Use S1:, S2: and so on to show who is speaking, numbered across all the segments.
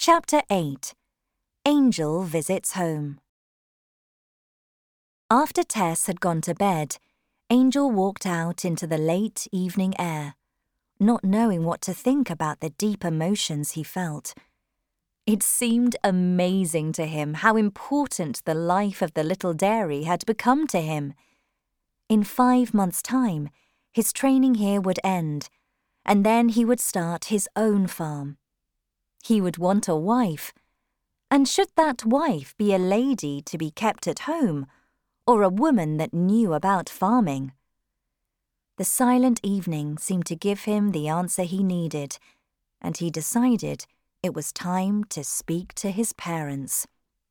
S1: Chapter 8. Angel Visits Home. After Tess had gone to bed, Angel walked out into the late evening air, not knowing what to think about the deep emotions he felt. It seemed amazing to him how important the life of the little dairy had become to him. In 5 months' time, his training here would end, and then he would start his own farm. He would want a wife, and should that wife be a lady to be kept at home, or a woman that knew about farming? The silent evening seemed to give him the answer he needed, and he decided it was time to speak to his parents.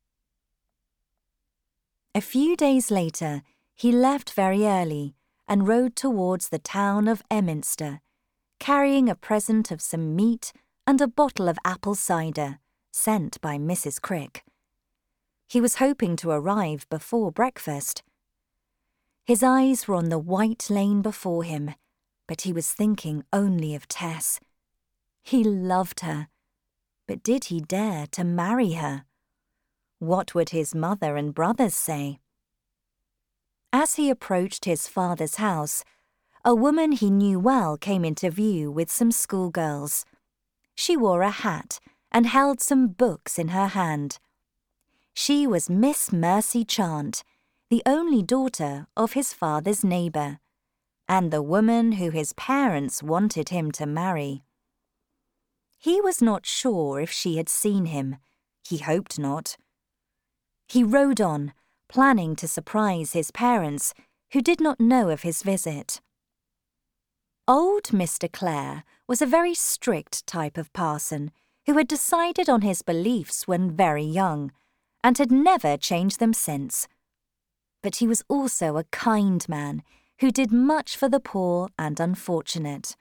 S1: A few days later, he left very early and rode towards the town of Emminster, carrying a present of some meat and a bottle of apple cider sent by Mrs. Crick. He was hoping to arrive before breakfast. His eyes were on the white lane before him, but he was thinking only of Tess. He loved her, but did he dare to marry her? What would his mother and brothers say? As he approached his father's house, a woman he knew well came into view with some schoolgirls. She wore a hat and held some books in her hand. She was Miss Mercy Chant, the only daughter of his father's neighbour, and the woman who his parents wanted him to marry. He was not sure if she had seen him. He hoped not. He rode on, planning to surprise his parents, who did not know of his visit. Old Mr. Clare was a very strict type of parson who had decided on his beliefs when very young and had never changed them since. But he was also a kind man who did much for the poor and unfortunate.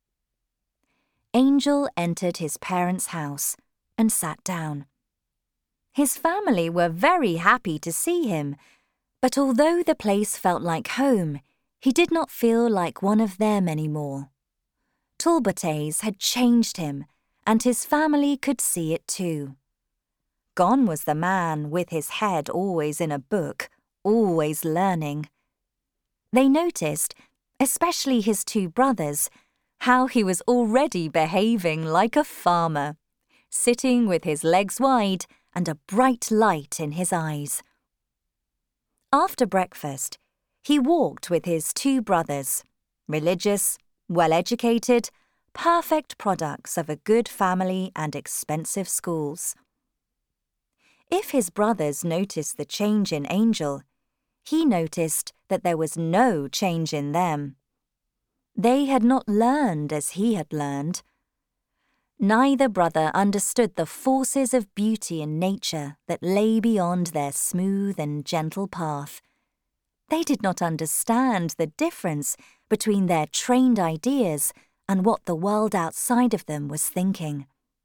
S1: Angel entered his parents' house and sat down. His family were very happy to see him, but although the place felt like home, he did not feel like one of them anymore. Talbotays had changed him, and his family could see it too. Gone was the man with his head always in a book, always learning. They noticed, especially his 2 brothers, how he was already behaving like a farmer, sitting with his legs wide and a bright light in his eyes. After breakfast, he walked with his 2 brothers, religious, well-educated, perfect products of a good family and expensive schools. If his brothers noticed the change in Angel, he noticed that there was no change in them. They had not learned as he had learned. Neither brother understood the forces of beauty in nature that lay beyond their smooth and gentle path. They did not understand the difference between their trained ideas and what the world outside of them was thinking.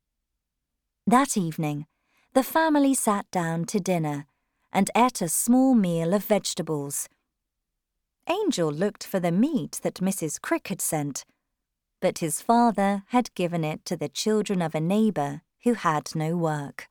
S1: That evening, the family sat down to dinner and ate a small meal of vegetables. Angel looked for the meat that Mrs. Crick had sent, but his father had given it to the children of a neighbour who had no work.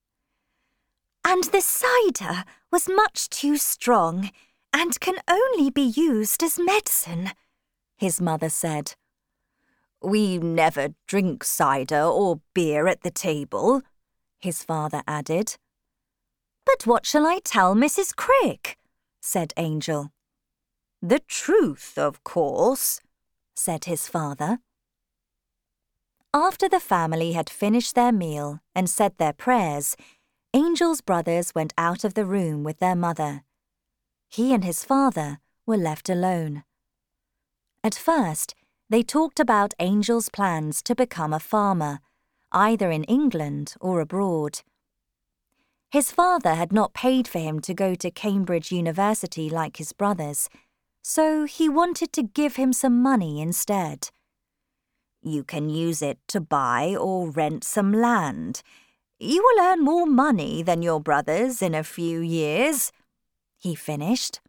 S1: "And the cider was much too strong, and can only be used as medicine," his mother said. "We never drink cider or beer at the table," his father added. "But what shall I tell Mrs. Crick?" said Angel. "The truth, of course," said his father. After the family had finished their meal and said their prayers, Angel's brothers went out of the room with their mother. He and his father were left alone. At first, they talked about Angel's plans to become a farmer, either in England or abroad. His father had not paid for him to go to Cambridge University like his brothers, so he wanted to give him some money instead. "You can use it to buy or rent some land. You will earn more money than your brothers in a few years," he finished.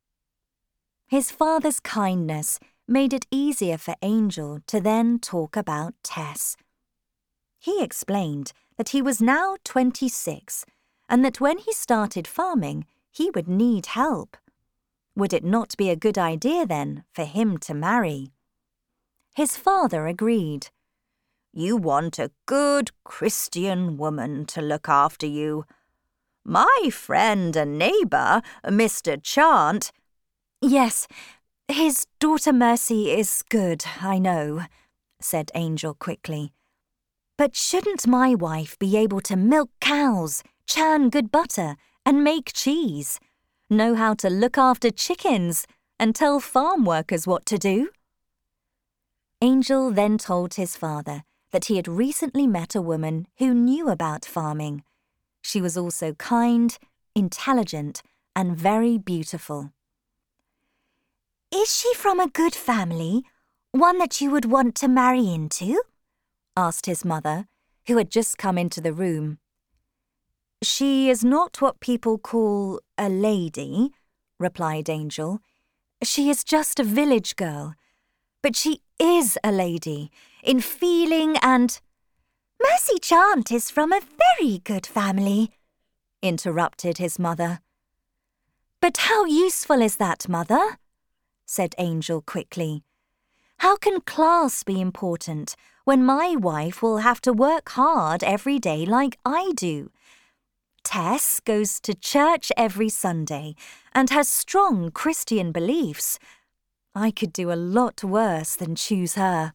S1: His father's kindness made it easier for Angel to then talk about Tess. He explained that he was now 26 and that when he started farming, he would need help. Would it not be a good idea, then, for him to marry? His father agreed. "You want a good Christian woman to look after you. My friend and neighbour, Mr. Chant—" "Yes, his daughter Mercy is good, I know," said Angel quickly. "But shouldn't my wife be able to milk cows, churn good butter, and make cheese, know how to look after chickens, and tell farm workers what to do?" Angel then told his father that he had recently met a woman who knew about farming. She was also kind, intelligent, and very beautiful. "Is she from a good family, one that you would want to marry into?" asked his mother, who had just come into the room. "She is not what people call a lady," replied Angel. "She is just a village girl. But she is a lady, in feeling and—" "Mercy Chant is from a very good family," interrupted his mother. "But how useful is that, Mother?" said Angel quickly. "How can class be important when my wife will have to work hard every day like I do? Tess goes to church every Sunday and has strong Christian beliefs. I could do a lot worse than choose her."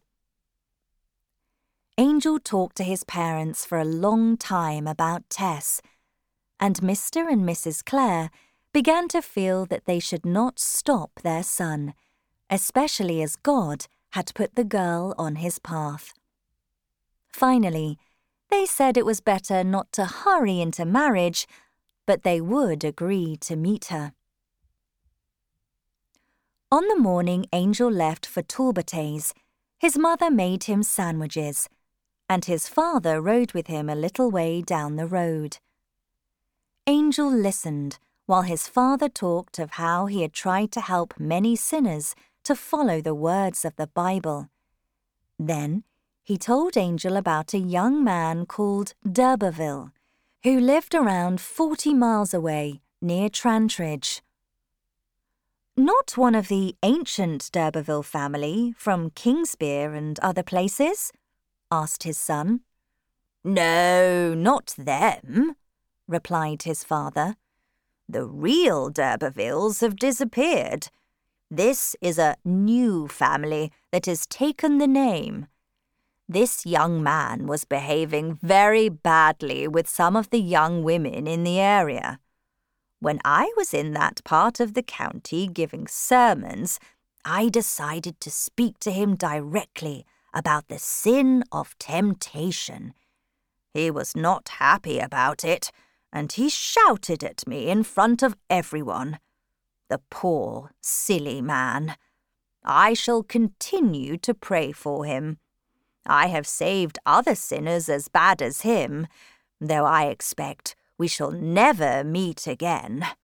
S1: Angel talked to his parents for a long time about Tess, and Mr. and Mrs. Clare began to feel that they should not stop their son, especially as God had put the girl on his path. Finally, they said it was better not to hurry into marriage, but they would agree to meet her. On the morning Angel left for Talbothays, his mother made him sandwiches, and his father rode with him a little way down the road. Angel listened while his father talked of how he had tried to help many sinners to follow the words of the Bible. Then he told Angel about a young man called d'Urberville, who lived around 40 miles away near Trantridge. "Not one of the ancient d'Urberville family from Kingsbere and other places?" asked his son. "No, not them," replied his father. "The real d'Urbervilles have disappeared. This is a new family that has taken the name. This young man was behaving very badly with some of the young women in the area. When I was in that part of the county giving sermons, I decided to speak to him directly about the sin of temptation. He was not happy about it, and he shouted at me in front of everyone. The poor, silly man. I shall continue to pray for him. I have saved other sinners as bad as him, though I expect we shall never meet again."